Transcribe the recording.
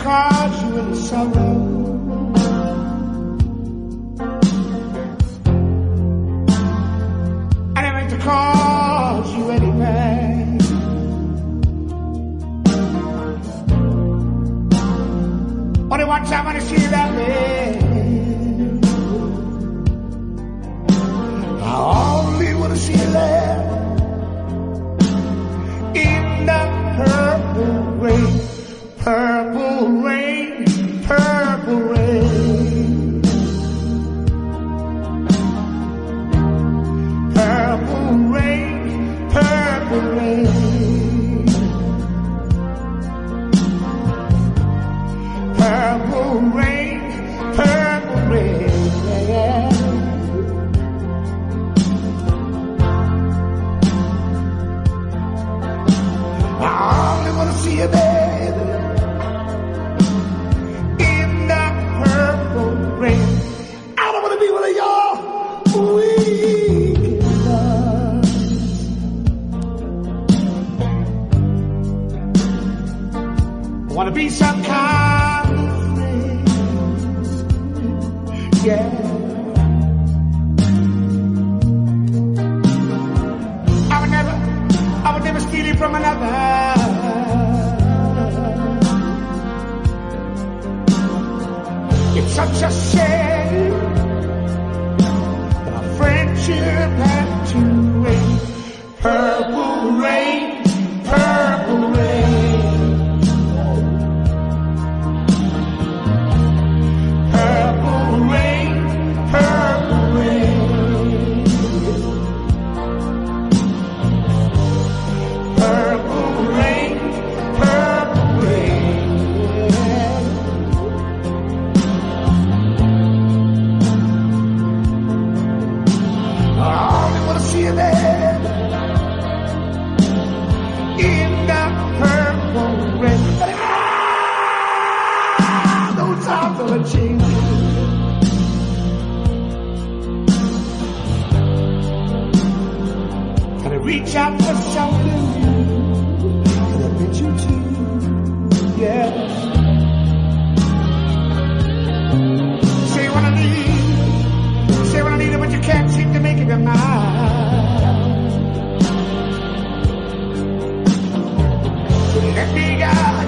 cause you any sorrow. I never meant to cause you any pain. Only one time I see you that way. I only want to see you there in the purple rain, purple rain, purple rain, purple rain, purple rain, purple rain, purple rain. I only want to see you, baby, in the purple rain. I don't want to be one of your weak loves. I want to be some kind of friend, yeah. I would never steal it from another. It's such a shame that our friendship had to wait. Purple rain, purple rain, purple rain, purple rain, purple rain, purple rain. I only want to see you there in the purple rain. Those times are changing. Can I reach out for something? Can I bet you too? Yeah. Say what I need it, but you can't seem to make it your mind. So let me go.